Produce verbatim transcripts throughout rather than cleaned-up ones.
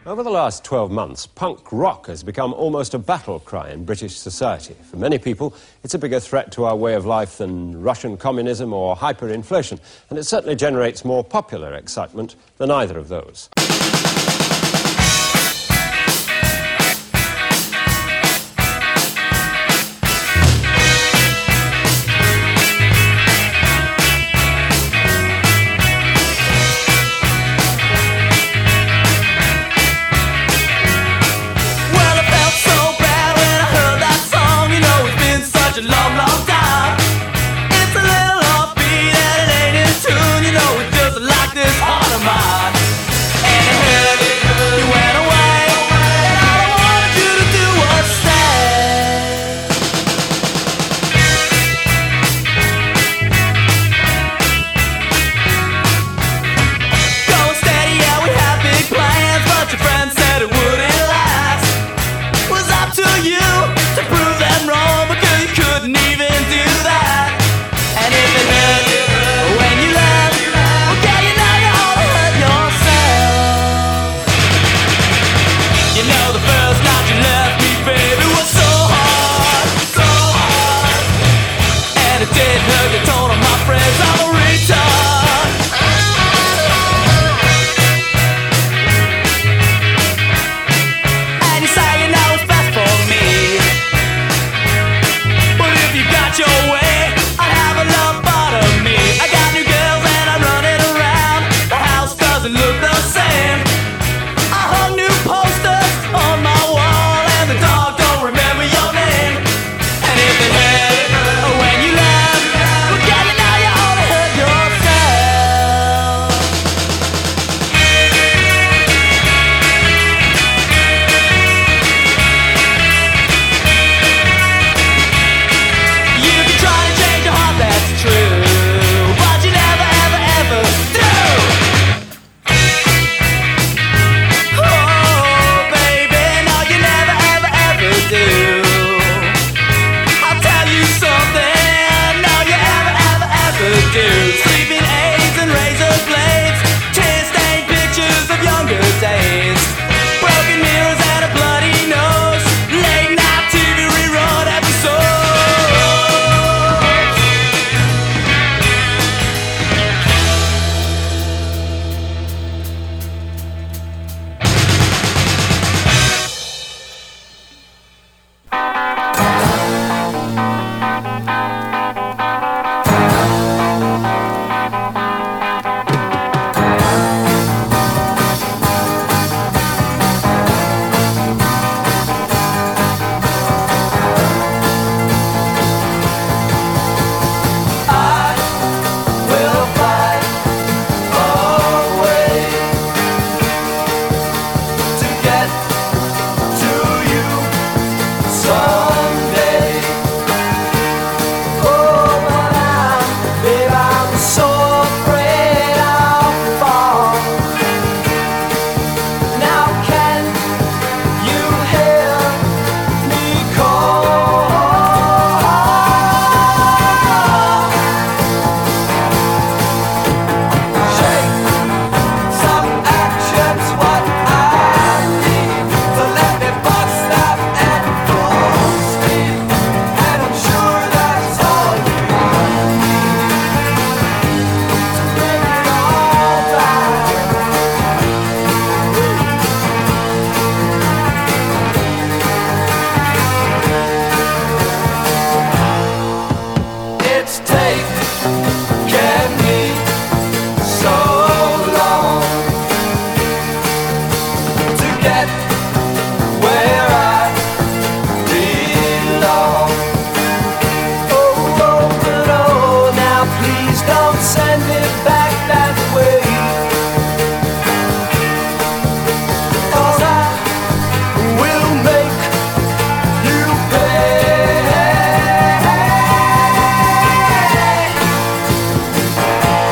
Over the last twelve months, punk rock has become almost a battle cry in British society. For many people, it's a bigger threat to our way of life than Russian communism or hyperinflation, and it certainly generates more popular excitement than either of those.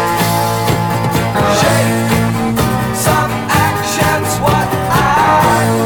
Shake some actions, what I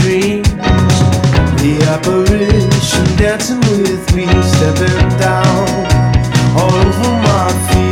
dreams. The apparition dancing with me, stepping down all over my feet.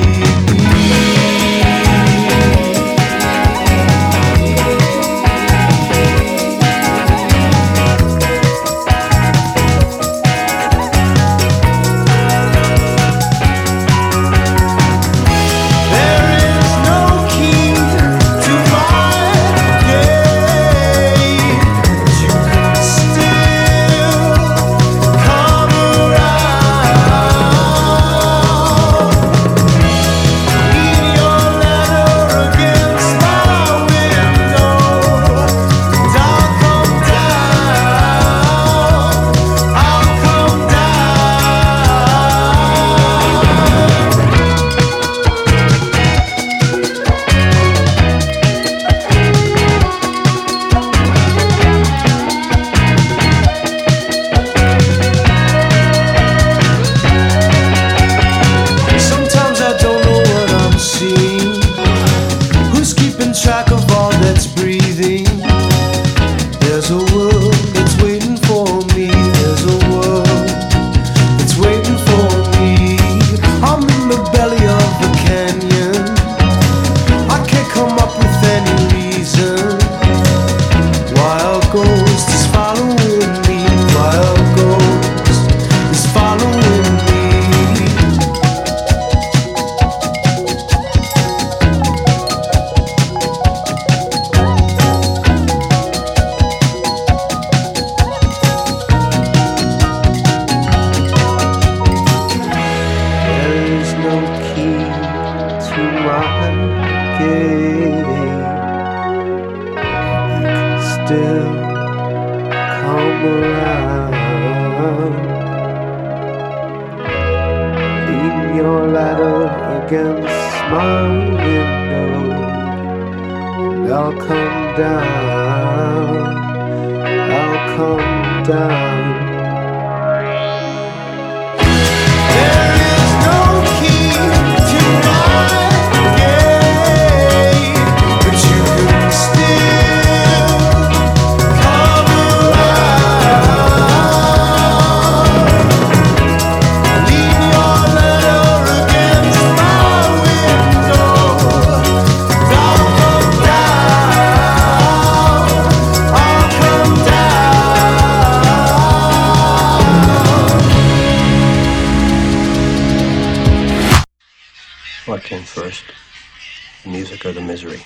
What came first, the music or the misery?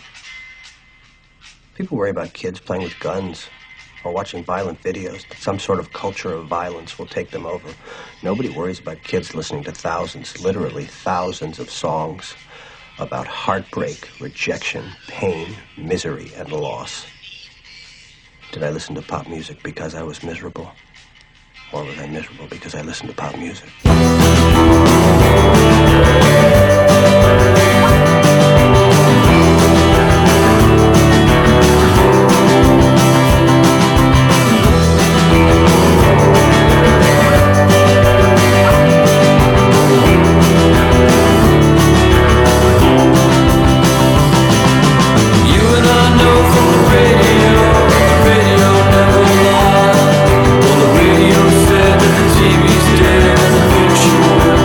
People worry about kids playing with guns or watching violent videos, that some sort of culture of violence will take them over. Nobody worries about kids listening to thousands, literally thousands of songs about heartbreak, rejection, pain, misery, and loss. Did I listen to pop music because I was miserable? Or was I miserable because I listened to pop music? T V's dead and the picture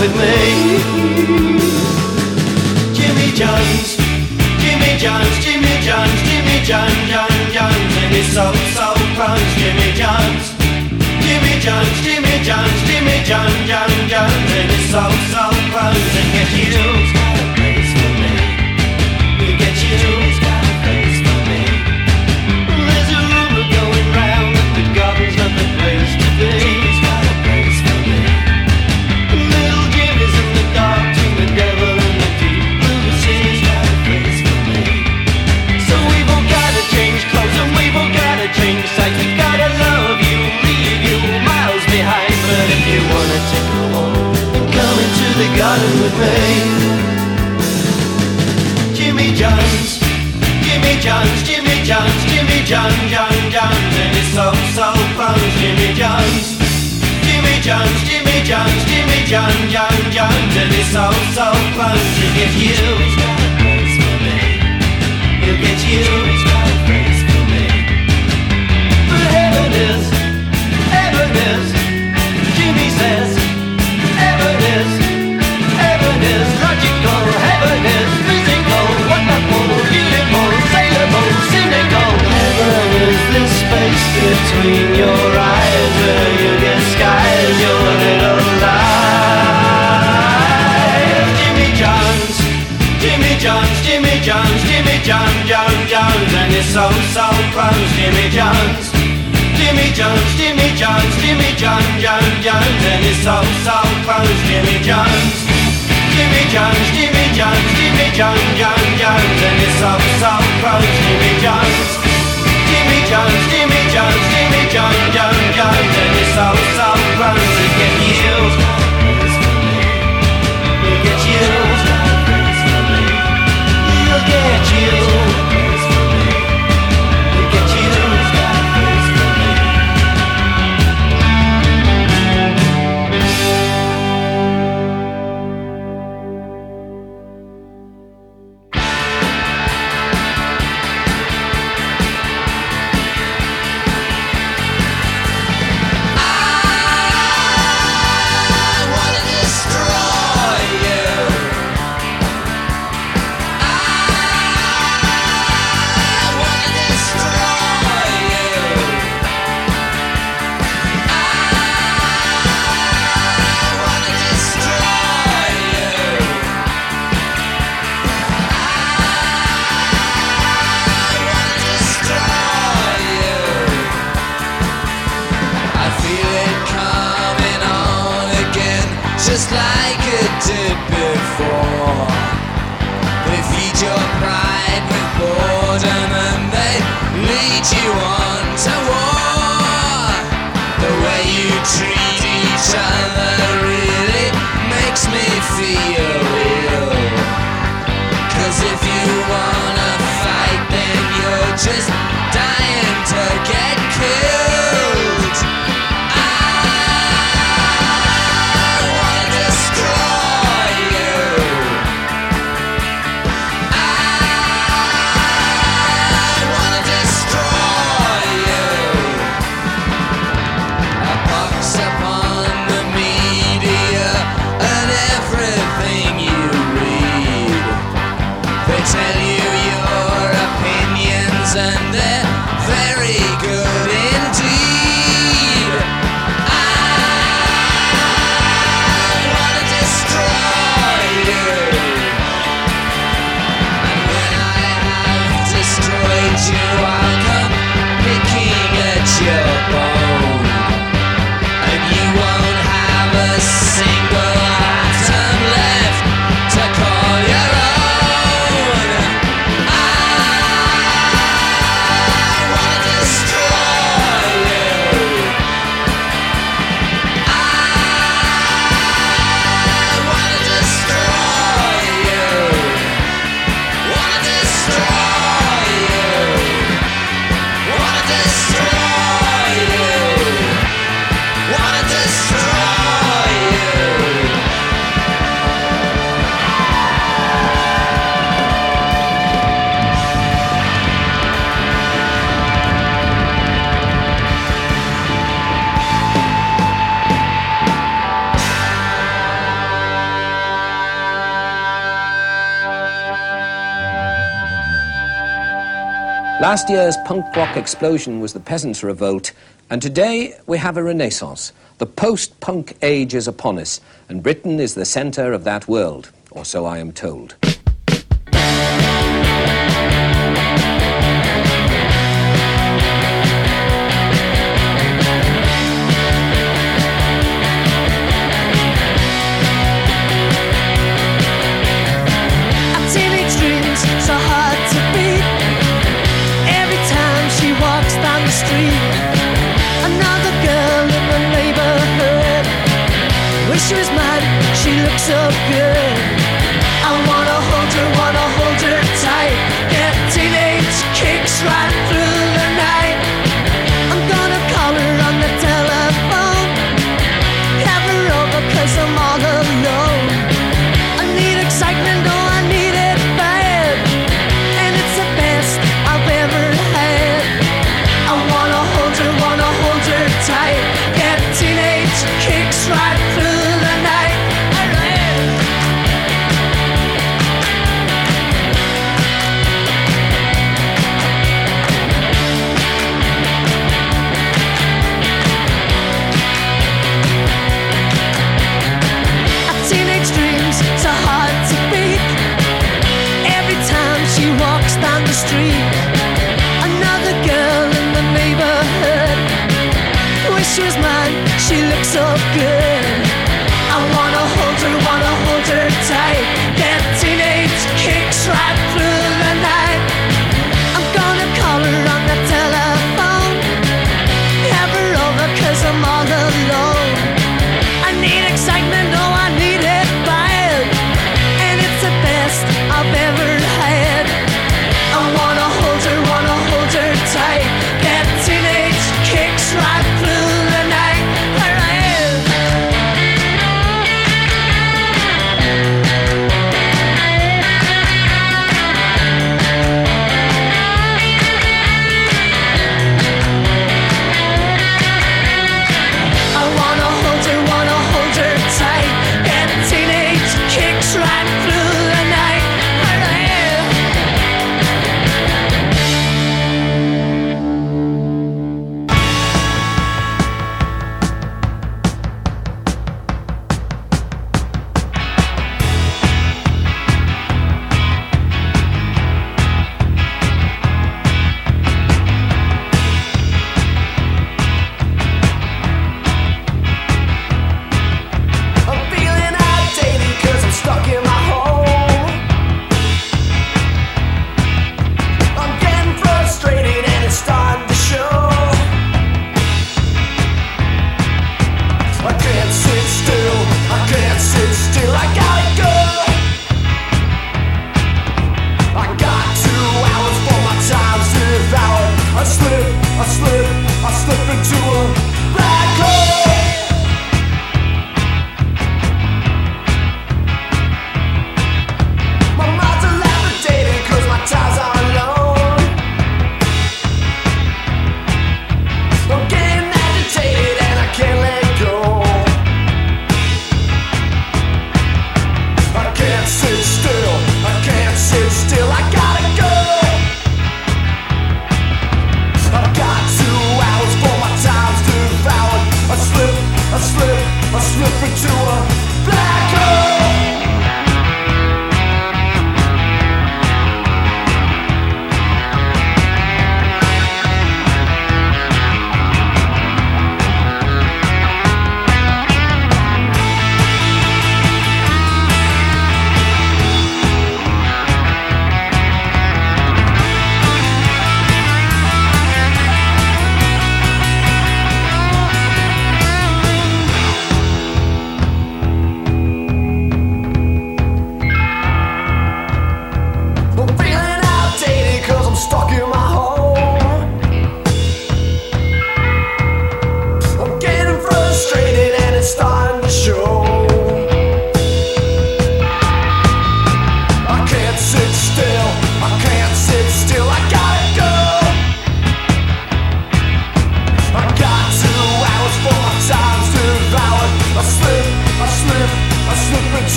with me. Jimmy Jones, Jimmy Jones, Jimmy Jones, Jimmy Jones, Jones, Jones, and his soul, soul clones. Jimmy Jones, Jimmy Jones, Jimmy Jones, Jimmy Jones, Jones, Jones, and his soul, soul clones. And get you's got a place for me. You get you's got a place for me. There's a rumor going round that the garden's not the place to be. Jimmy's got a place for me. Little Jimmy's in the dark between the devil and the deep blue sea. Jimmy's got a place for me. So we've all gotta change clothes and we've all gotta change sights. We've gotta love you, leave you miles behind. But if you wanna take a walk and come into the garden with me, Jimmy Jones, Jimmy Jones, Jimmy Jones, Jimmy Jones, Jones, Jones, and his soul, soul clones. Jimmy Jones, Jimmy Jones, Jimmy Jones, Jimmy Jones, Jones, Jones, and his soul, soul clones. And get you's got a place for me. You get you's got a place for me. But heaven is, heaven is, Jimmy says, heaven is, heaven is logical, heaven is physical, wonderful, beautiful, saleable, cynical. Heaven is this space between your eyes where you get skies, your little life. Jimmy Jones, Jimmy Jones, Jimmy Jones, Jimmy Jones, Jones, Jones, and his soul, soul clones. Jimmy Jones, Jimmy Jones, Jimmy Jones, Jimmy Jones, Jones, Jones, and his soul, soul clones. Jimmy Jones, Jimmy Jones, Jimmy Jones, Jimmy Jones, Jones, Jones, and his soul, soul clones. Jimmy Jones, Jimmy Jones, Jimmy Jones, Jimmy Jones, Jones, Jones, and his soul, soul clones. And get you's got a place for me. You get you's got a place for me. You get you's got a place for me. You get you's got a place for me. Just like it did before. They feed your pride with boredom and they lead you on to war. The way you treat each other really makes me feel ill. Cause if you wanna fight then you're just dying to get killed. And they're very good indeed. I wanna destroy you. And when I have destroyed you, I'll come picking at your bone. And you won't have a single atom left to call your own. I Last year's punk rock explosion was the Peasants' Revolt, and today we have a renaissance. The post-punk age is upon us, and Britain is the centre of that world, or so I am told. She was mine, she looks so good. I wanna hold her, wanna hold her tight. Get teenage kicks right through the night. I'm gonna call her on the telephone, have her over cause I'm all alone. I need excitement, oh I need it bad, and it's the best I've ever had. I wanna hold her, wanna hold her tight. Get teenage kicks right through. Street. Another girl in the neighborhood. Wish she was mine, she looks so good. I wanna hold her, wanna hold her tight. Get teenage kicks right through the night. I'm gonna call her on the telephone, have her over cause I'm all alone. I need excitement, oh I need it bad, and it's the best I've ever had. I wanna hold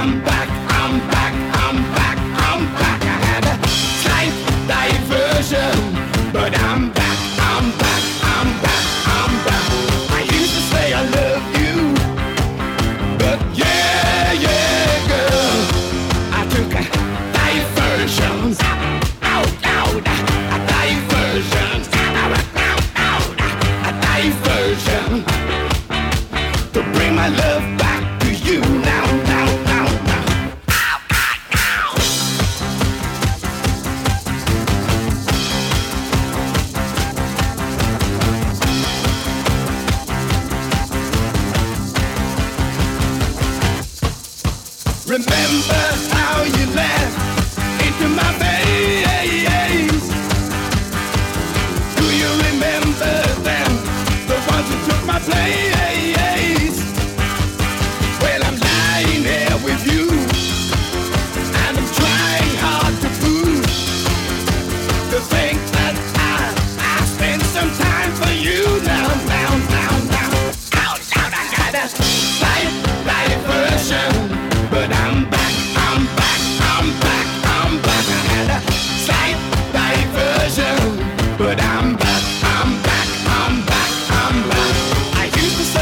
I'm back, I'm back, I'm back, I'm back. I had a slight diversion, but I'm back, I'm back, I'm back, I'm back. I used to say I love you, but yeah, yeah, girl, I took a diversion, out, out, a diversion, out, out, out, a diversion, to bring my love back to you now, now, now, now. Ow, ow, ow. Remember how you laughed into my face? Do you remember them, the ones who took my place? Well, I'm lying here with you, and I'm trying hard to prove to think that I, I spent some time for you now, now, now, now. Out, out, I got a slight diversion, but I'm back, I'm back, I'm back, I'm back. I had a slight diversion, but I'm back, I'm back, I'm back, I'm back. I used to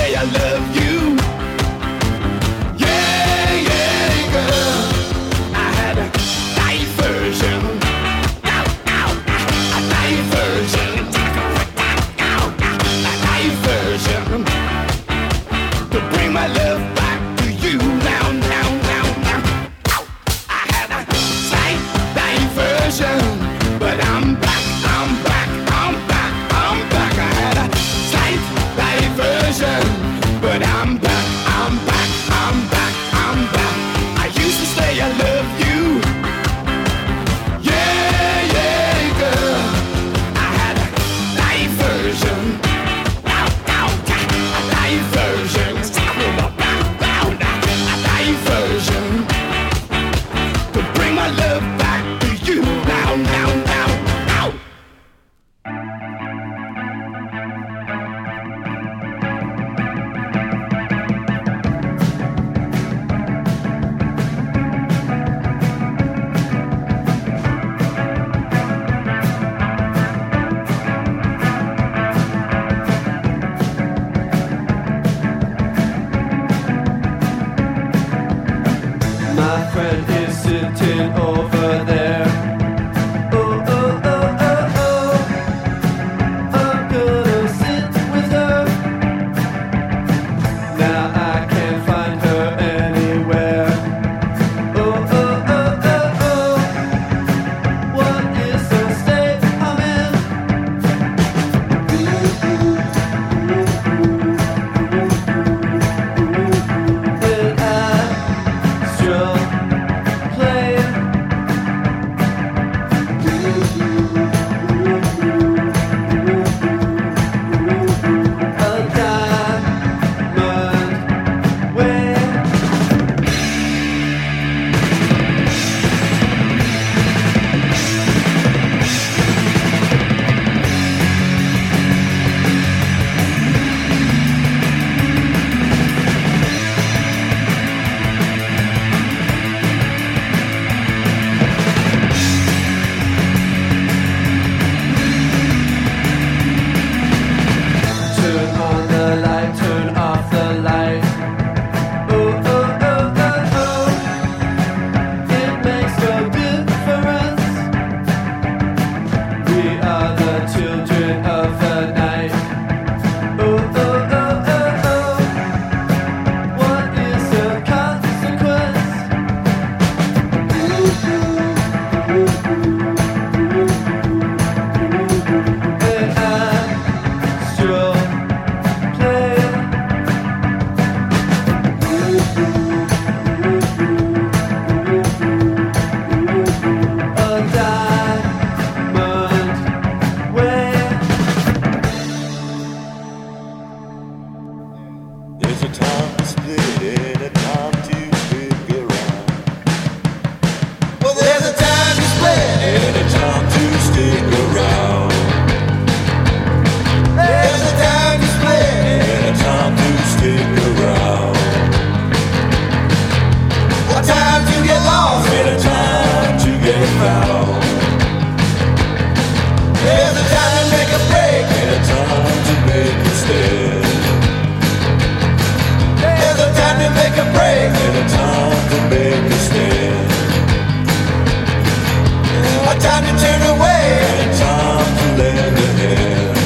very foul. There's a time to make a break and a time to make a stand. There's a time to make a break and a time to make a stand. A time to turn away and a time to lend a hand.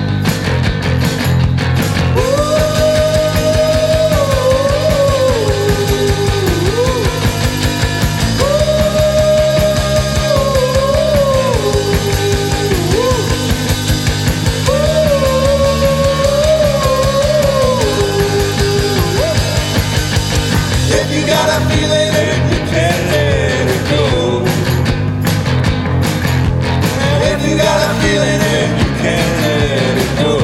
If you got a feeling and you can't let it go. If you got a feeling and you can't let it go.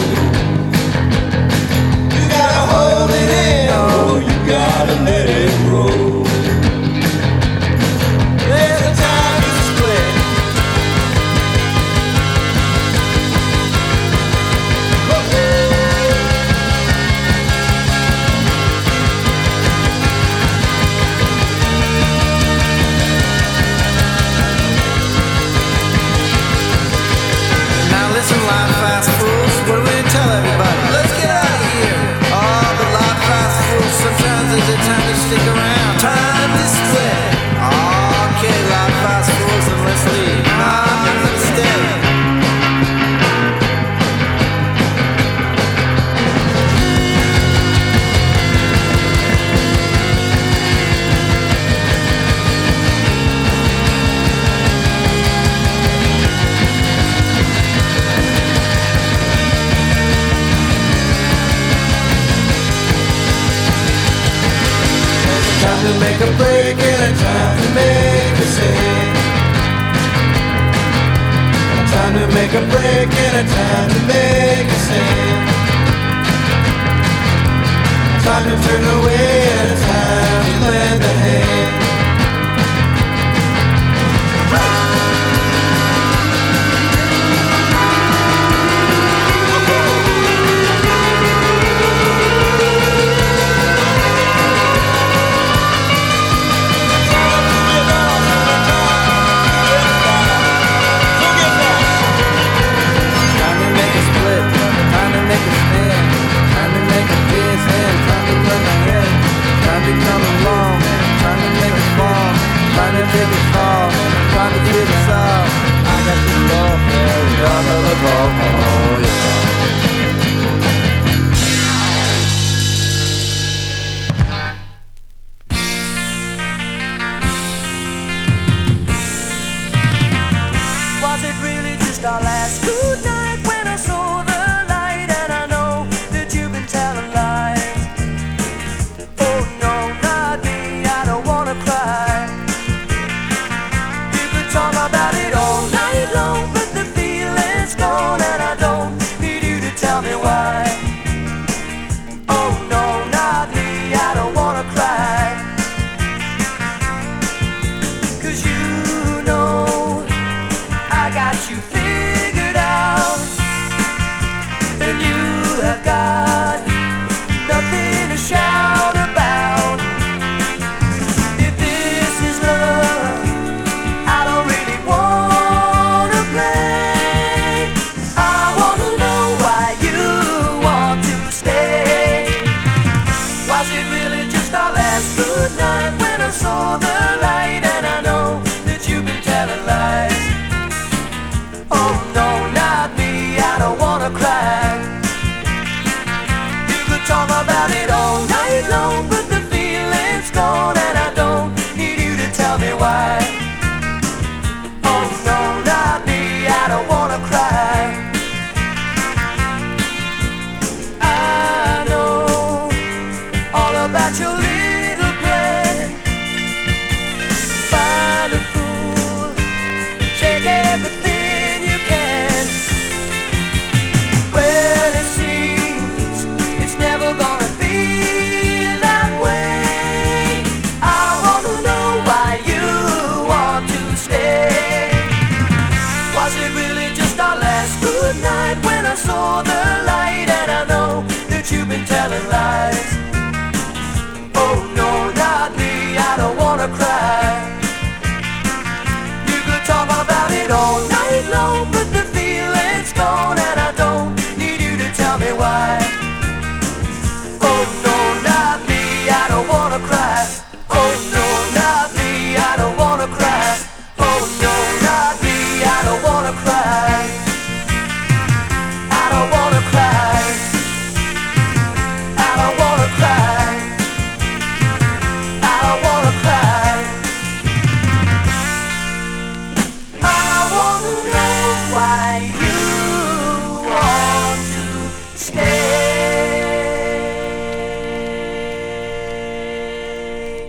You gotta hold it in, oh, you gotta let it roll. There's a time to split. Now listen, live fast fools, what do we tell everybody? Let's get out of here. Oh, but live fast fools, sometimes there's a time to stick around. Time to split. Okay, live fast fools, then let's leave. Nah, let's stay. Time to make a break and a time to make a stand. A time to make a break and a time to make a stand. A time to turn away and a time to lend a hand. Time to make a split, time to make a stand, time to make a big stand, time to run ahead, time to come along, time to make a fall, time to take a fall, time to get us off. I got the ball, yeah, got the ball, oh yeah. Was it really just our last good night when I saw the light? And I know that you've been telling lies. Oh no, not me, I don't wanna cry. You could talk about it all night long, but the feeling's gone and I don't need you to tell me why. Oh no, not me, I don't wanna cry. 'Cause you know I got you figured out, and you have got nothing to shout about. If this is love, I don't really wanna play. I wanna know why you want to stay. Was it really just our last good night when I saw the light? And I know that you've been telling lies. Oh no, not me, I don't wanna cry. You could talk about it all night long, but the feeling's gone and I don't need you to tell me why. Oh no, not me, I don't wanna cry. I know all about your little plan. Find a fool, shake everything you can. Well, it seems it's never gonna be that way. I wanna know why you want to stay. Was it really just our last good night when I saw the light? And I know that you've been telling lies. Oh no, not me, I don't wanna cry. wanna cry. Oh no, not me, I don't wanna cry. Oh no, not me, I don't wanna cry. I don't wanna cry. I don't wanna cry. I don't wanna cry. I wanna know why you want to stay.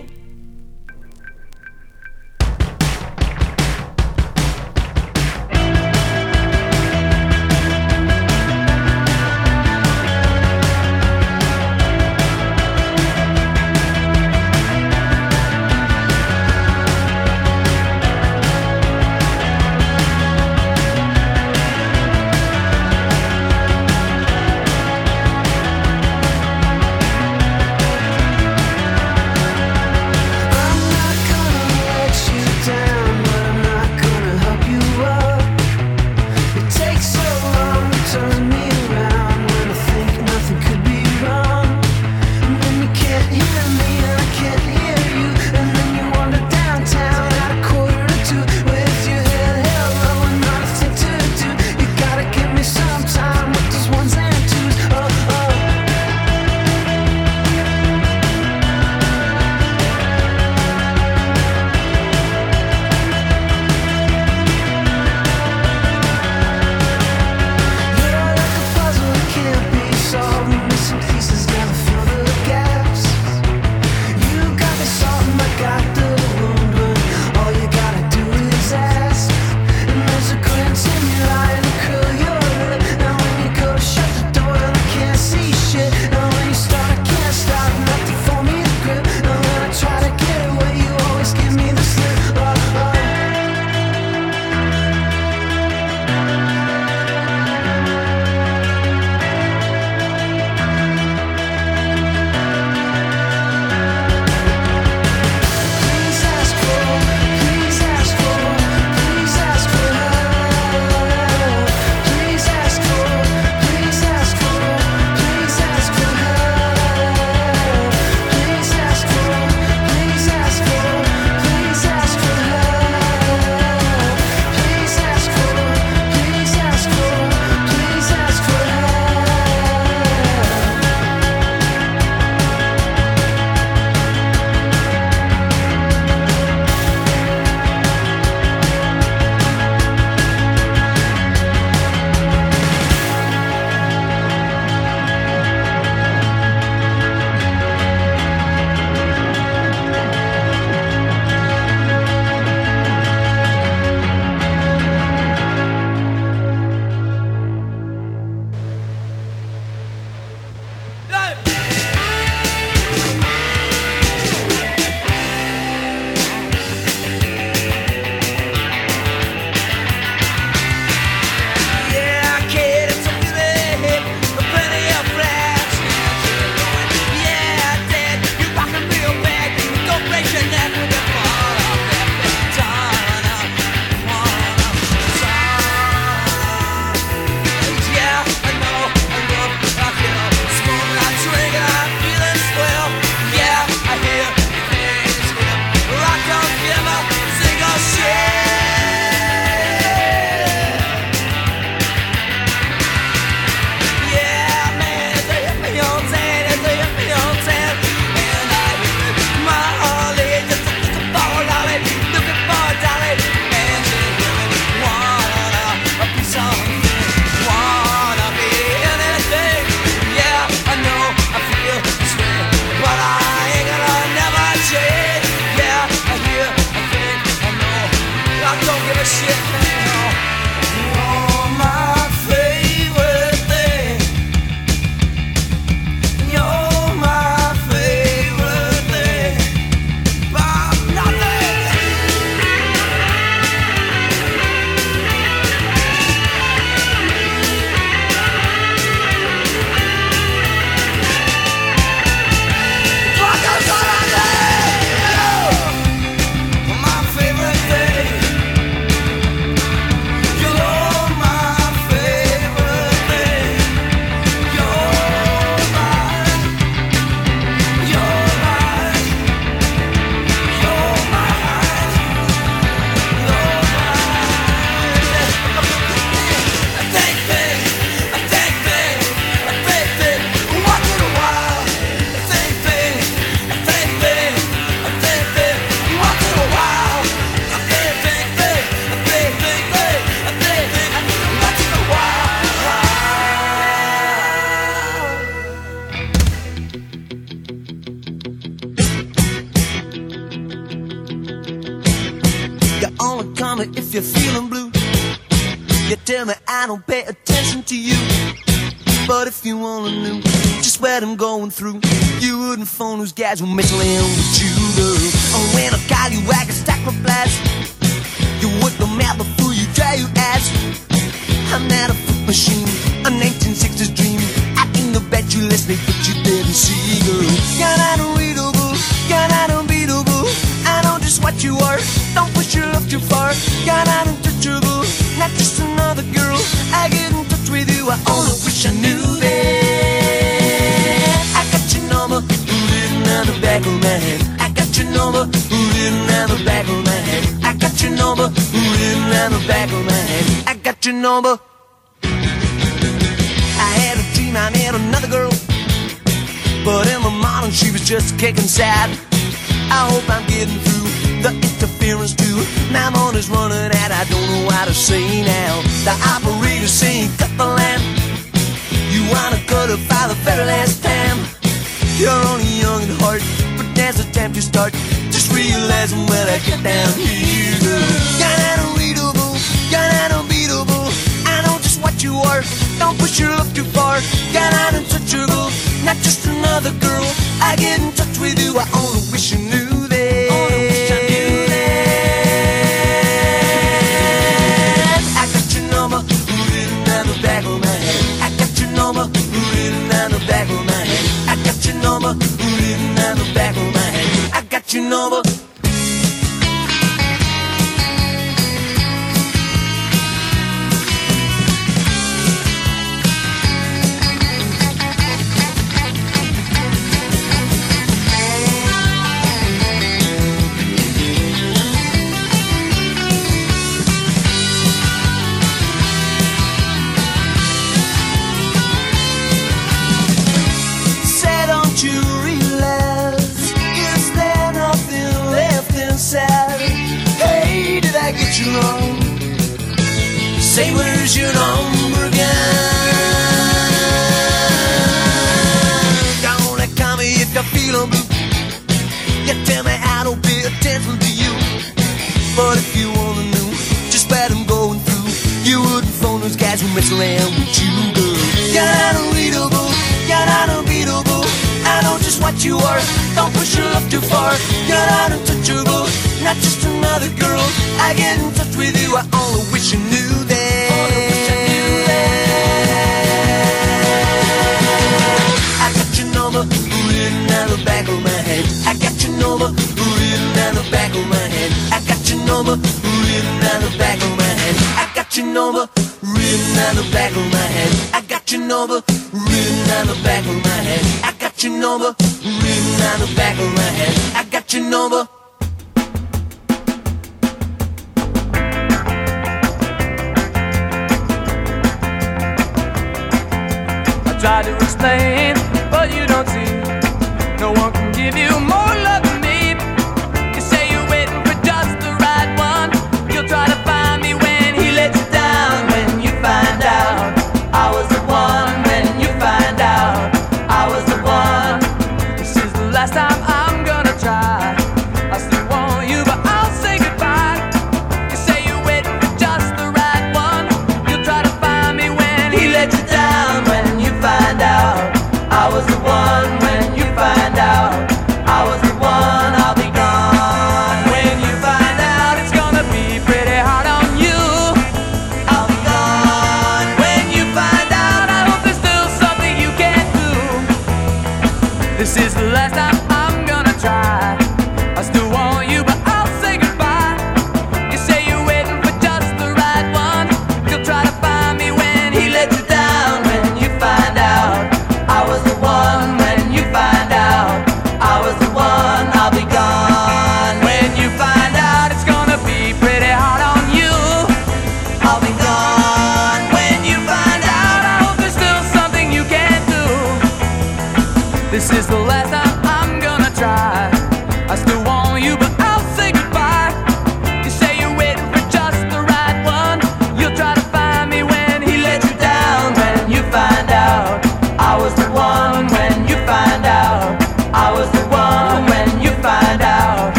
gonna call me if you're feeling blue. You tell me I don't pay attention to you, but if you wanna know just what I'm going through, you wouldn't phone those guys who mess around with you, girl. Oh, when I call you, I can stack my blast. You work the mouth before you dry your ass. I'm not a foot machine, a nineteen sixties dream. I can the bet you listening, but you didn't see, girl. You're not unreadable, you're not unbeatable. I know just what you are, don't push your love too far. You're not untouchable, not just another girl. I get in touch with you, I only wish I knew that. I got your number, written on the back of my head. I got your number, written on the back of my head. I got your number, written on the back of my head. I got your number. I had a dream I met another girl, but in the morning she was just kicking sad. I hope I'm getting through the interference too. My money's running out, I don't know what to say now. The operator's saying cut the lamp. You wanna cut it for the very last time. You're only young at heart, but there's a time to start. Just realizing when I get down here, girl. You're not unreadable, you're not unbeatable. I know just what you are, don't push your love too far. You're not untouchable, not just another girl. I get in touch with you, I only wish you knew that. Only wish I knew that. I got your number, written on the back of my head. I got your number, written on the back of my head. I got your number, written on the back of my head. I got your number. Hey, did I get you wrong? Say, where's your number again? Gonna call me if you're feeling blue. You tell me I don't pay attention to you, but if you wanna know just what I'm going through, you wouldn't phone those guys who mess around with you, girl. You're not unreadable, you're not unbeatable. I know just what you are, don't push your love too far. You're not untouchable, not just another girl. I get in touch with you, I only wish you knew that. Only wish I knew that. I got your number, written on the back of my head. I got your number, written on the back of my head. I got your number, written on the back of my head. I got your number, written on the back of my head. I got your number, written on the back of my head. I got your number, written on the back of my head. I got your number. I try to explain, but you don't see. No one can give you more love than me. You say you're waiting for just the right one. You'll try to find me when he lets you down. When you find out I was the one. When you find out I was the one. This is the last time I'm gonna try. I still want you, but I'll say goodbye. You say you're waiting for just the right one. You'll try to find me when he lets you down. When you find out I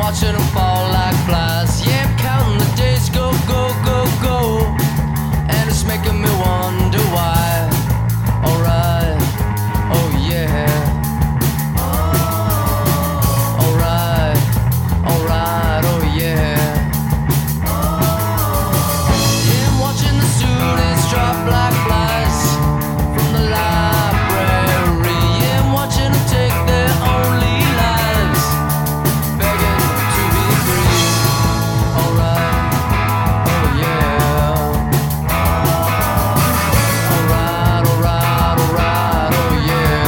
watching them fall like flies. Yeah, I'm counting the days go, go, go, go. And it's making me wonder why. Alright, oh yeah. Alright, alright, oh yeah. Yeah, I'm watching the students drop like flies from the library. Yeah, I'm watching them take their only lives, begging to be free. Alright, oh yeah. Alright, alright, alright, oh yeah.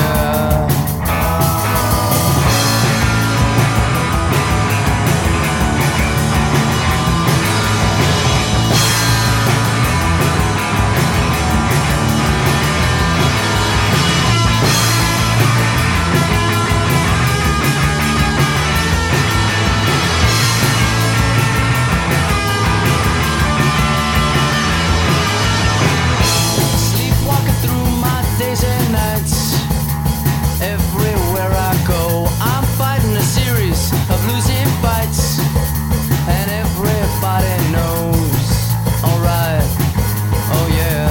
Sleepwalking through my days and nights. Everywhere I go, I'm fighting a series of losing fights, and everybody knows. Alright, oh yeah.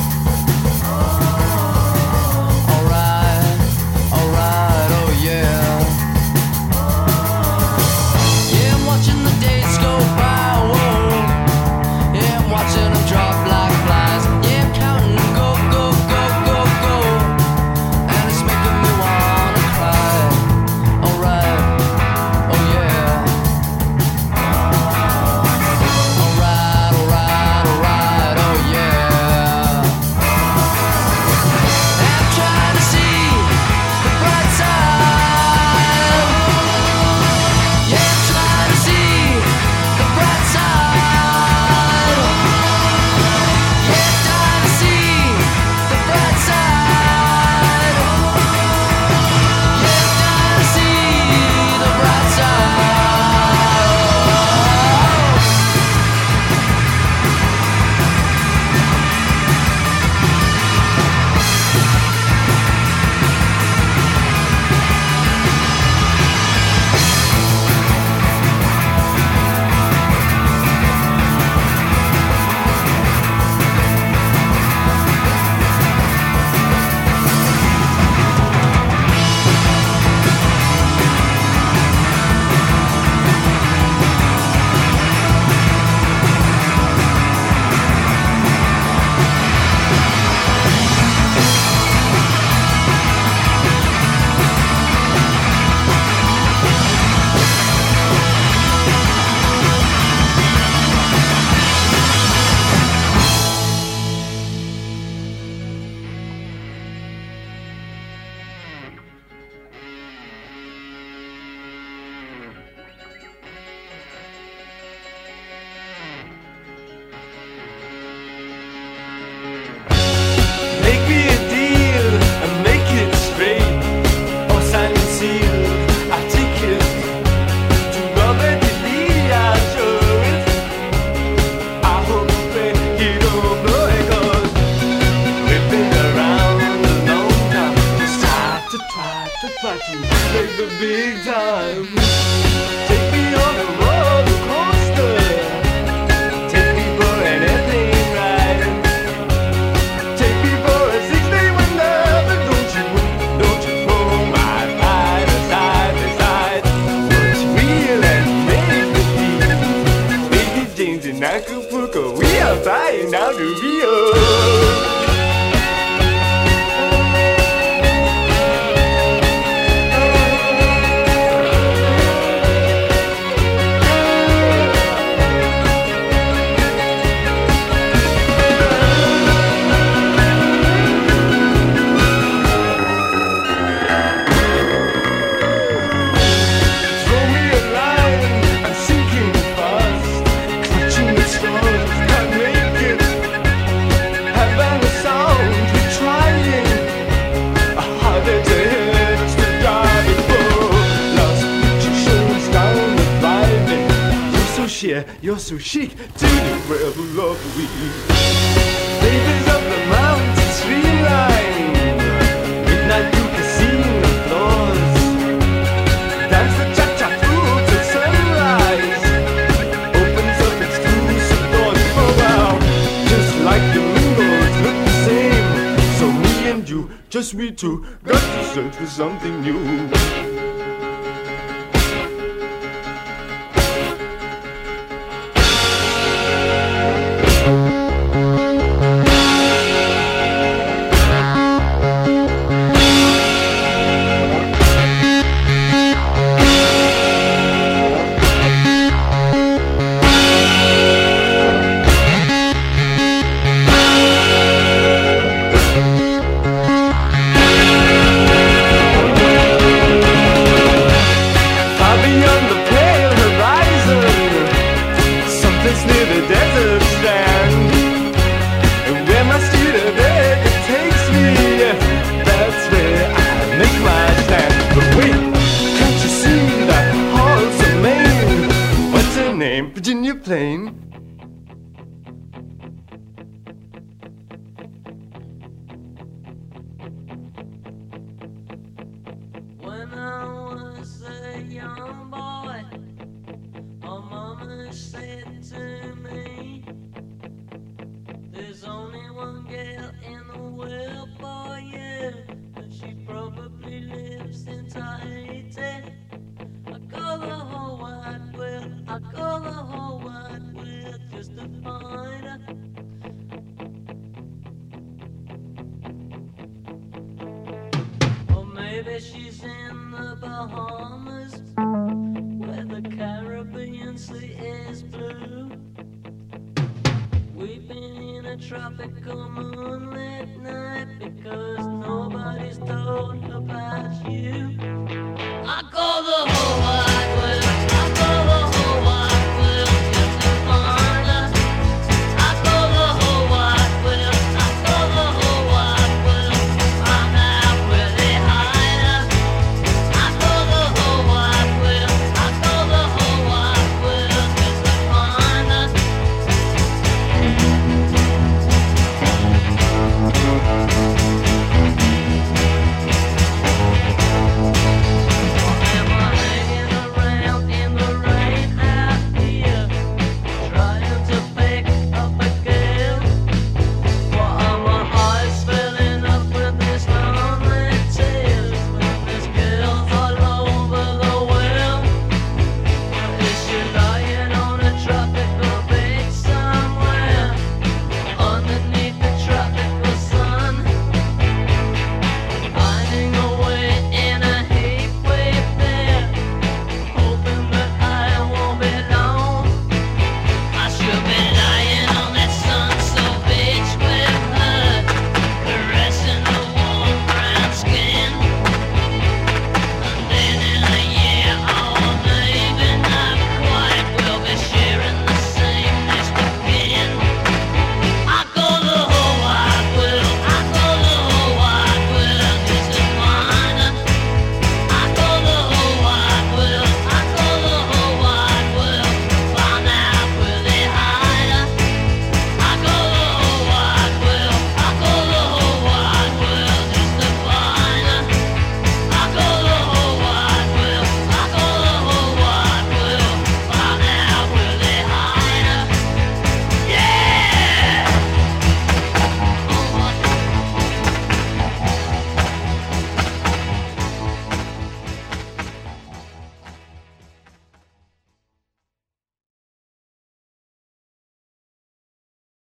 Alright, alright, oh yeah. Yeah, I'm watching the days go by, whoa. Yeah, I'm watching them drop like flies. Yeah, I'm counting them go, go, go, go, go. And it's making me wanna cry. Alright, oh yeah. Alright, alright, alright, oh yeah. I'm trying to see the bright side. Yeah, I'm trying to see the bright side. Yeah, trying to see the bright side. Yeah, trying to see the bright side. Make me a deal and make it straight, or sign it sealed. I take it to Robert E. Lee. I show it. I hope that you don't blow it, 'cause we've been around a long time. Just try to try to try to make the big time. Take me on a roller coaster. Take me for anything right. Take me for a six-day wonder, but don't you, don't you throw my pride aside, aside. What's real and make believe? Baby James in Acapulco, we are flying down to Rio. Throw me a line, I'm sinking fast, clutching the stars, can't make it. Having a sound, we're trying, harder to hit, to drive it for. Lost picture shows down the driving. You're so sheer, you're so chic, to the rebel of we. Ladies of the mountain streamline, midnight blue casino floors. Dance the cha-cha through till sunrise. to, got to search for something new. Virginia Plain. When I was a young boy, my mama said to me, there's only one girl in the world for you, and she probably lives in Tahiti. I go the whole wide world, I go the whole wide world just to find her. Or maybe she's in the Bahamas, where the Caribbean Sea is blue. We've been in a tropical moonlit night because